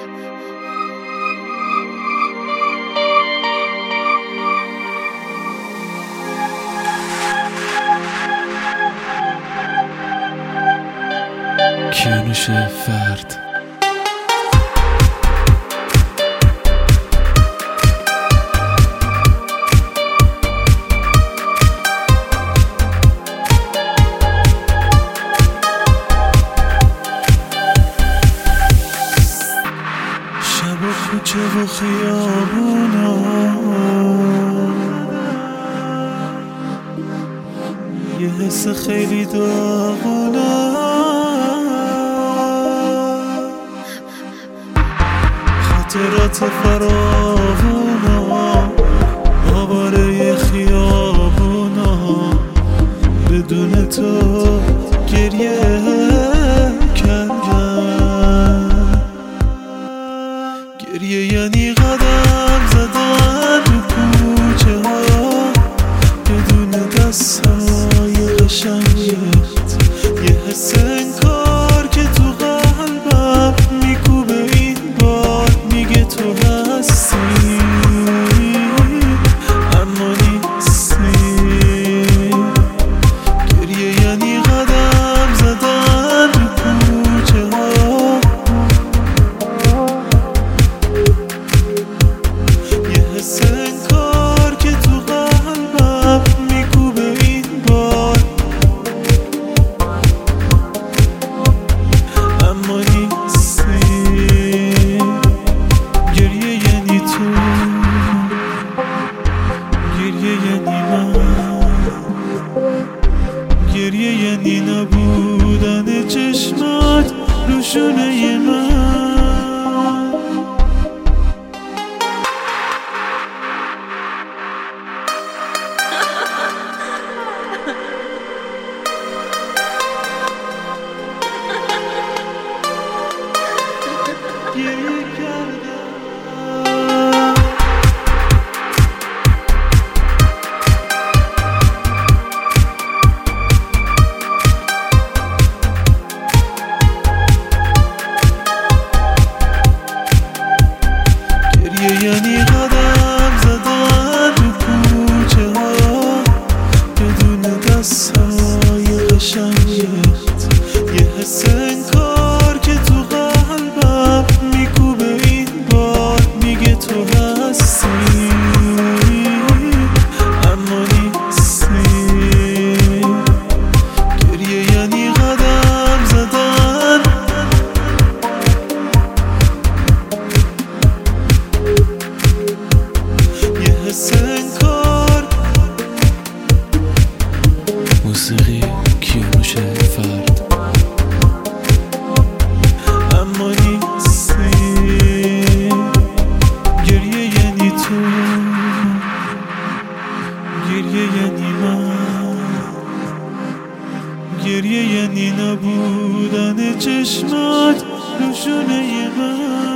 کیانوش فرد. شب و کوچه و خیابونا یه حس خیلی داغونه، خاطرات فراوونا آواره خیابونا، بدون تو گریه کردم. گریه یعنی قدم زدن تو کوچه ها بدون دستای قشنگت، یه حس انکار که تو قلبم میکوبه این بار، میگه تو هستی اما نیستی. گریه یعنی قدم زدن تو کوچه ها، یه حس انکار که تو قلبم میکوبه این بار، اما نیستی. گریه یعنی تو، گریه یعنی من، گریه یعنی نبودن چشمات روشونه من. گریه کردم یعنی قدم زدن تو کوچه ها بدون دستای قشنگت، یه حس انکار که تو قلبم میکوبه این بار، میگه تو هستی اما نیستی. گریه یعنی قدم زدن، حس انکار. موسیقی کیانوش فرد. اما نیستی. گریه یعنی تو، گریه یعنی من، گریه یعنی نبودن چشمات روشونه من.